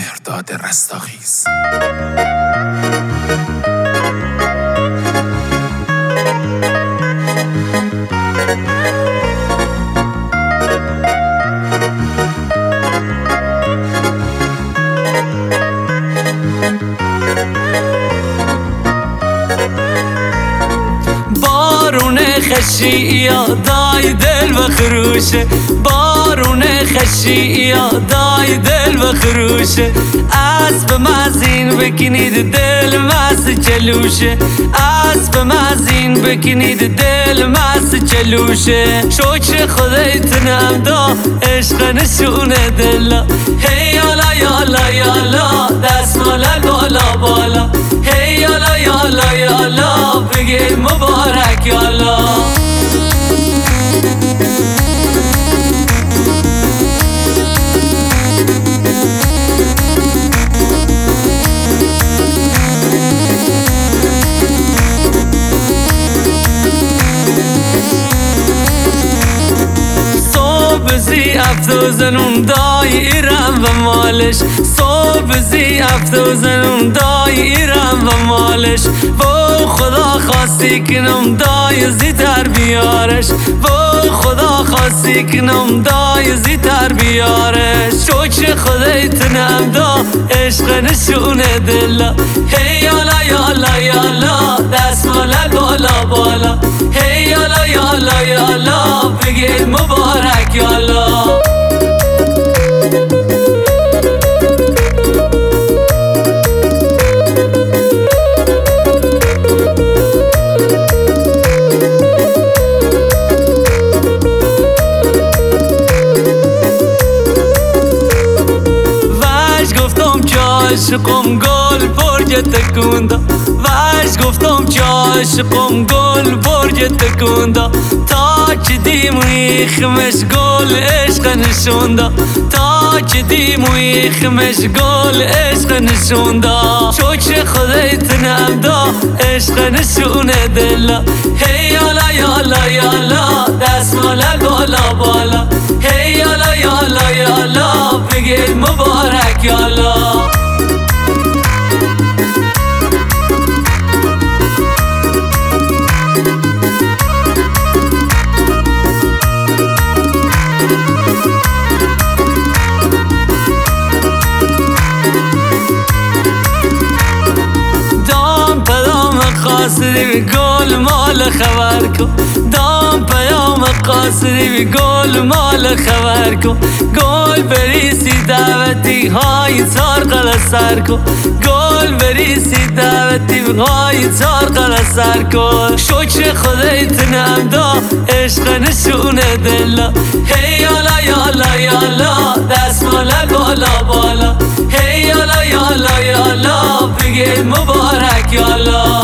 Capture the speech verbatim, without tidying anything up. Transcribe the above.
مهرداد رستاخیز. بارون خشی یادای دل و خروشه، بارون خشی یادای دل و خروشه، اسب مزین بکنید دل مست چلوشه، اسب مزین بکنید دل مست چلوشه. شکر خدایتونم دا عشق نشونه دلا، هی یالا یالا یالا دستمال بالا بالا، هی یالا یالا یالا بگید مبارک یالا. صبح زی افزوزنون دای ایران و مالش، صبح زی افزوزنون دای ایران و مالش، و خدا خواستی کنم دای زی تر بیارش، و خدا خواستی کنم دای زی تر بیارش. شکر خدایتونم دا عشق نشونه دلا، هی یالا یالا یالا دستمال بالا بالا، هی یالا یالا یالا بگید مبارک یالا. عاشقم گل برج تکوندا، واش گفتم که عاشقم گل برج تکوندا، تا چه دیموی خمش گل عشق نشوندا، تا چه دیموی خمش گل عشق نشوندا. شکر خدایتونم دا عشق نشونه دلا، هی یالا یالا یالا دستمال بالا بالا، هی یالا یالا یالا بگید مبارک یالا. قاصدی گل مال خبر کو، دام پیام قاصدی گل مال خبر کو، گل بریسی دعوتی های چار قل سر کو، گل بریسی دعوتی های چار قل سر کو. شکر خدایتونم دا عشق نشونه دلا، هی یالا یالا یالا دستمال بالا بالا، هی یالا یالا یالا بگید مبارک یالا.